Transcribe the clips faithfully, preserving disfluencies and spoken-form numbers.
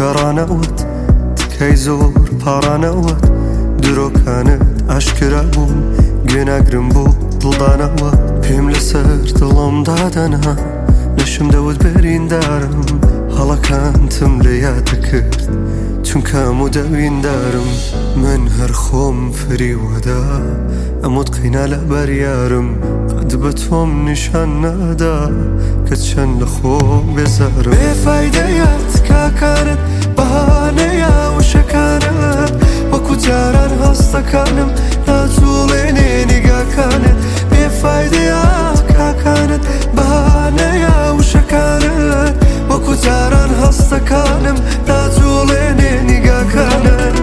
گەڕانەوەت تکەی زۆر پاڕانەوەت درۆکانت ئاشکرا بوون گوێناگرم بۆ دڵدانەوە پێم لەسەر دڵم دادەنا نەشم دەوت بەریندارم هەڵەکانتم لە یادە کرد چونکە هەموو دەویندارم من هەر خۆم فریوەدا ئەموت قەینا لە بەریارم قەت بە تۆم نیشان نادا کە چەند لە خۆ بێزارم بێفایدەیەت کاکانت بەهانەیە وشەکانت وەکو جاران هەستەکانم ناجوڵێنێ نیگاکانت بێفایدەیەت کاکانت بەهانەیە وشەکانت وەکو جاران هەستەکانم ناجوڵێنێ نیگاکانت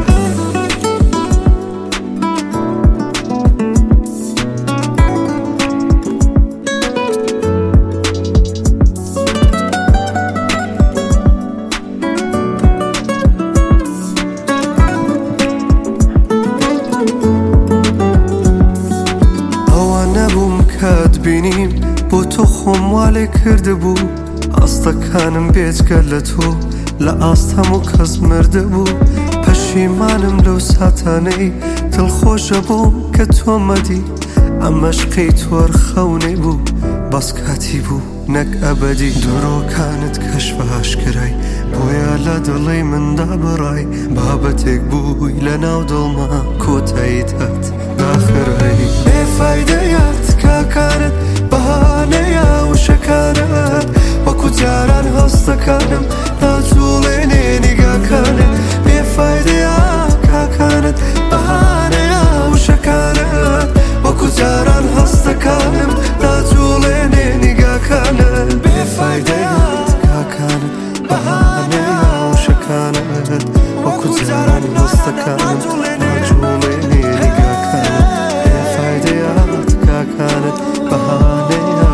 بینیم بۆ تۆ خۆم والێ کردبوو ئاستەکانم بێجگە لە تۆ لە ئاست هەموو کەس مردبوو پەشیمانم لەو ساتانەی دڵخۆشە بۆم کە تۆ مەدی ئەمەشقەی تۆر خەونەی بوو بەسکاتی بوو نەک ئەبەدی درۆکانت کەشفە ئاشکرای بۆیە لە دڵی مندا بڕای بابەتێک بووی لە ناو دڵما کۆتاییت هات داخرایی بێفایدەیەت کاکانت بەهانەیە وشەکانت وەکو جاران هەستەکانم ناجوڵێنێ نیگاکانت بێفایدەیە کاکانت بەهانەیە وشەکانت وەکو جاران هەستەکانم ناجوڵێنێ نیگاکانت بێفایدەیەت کاکانت بەهانەیە وشەکانت وەکو جاران هەستەکانم ناجوڵێنێ نیگاکانت بێفایدەیەت کاکانت بەهانەیە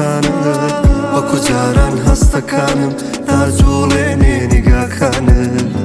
وشەکانت وەکو جاران هەستەکانم ناجوڵێنێ نیگاکانت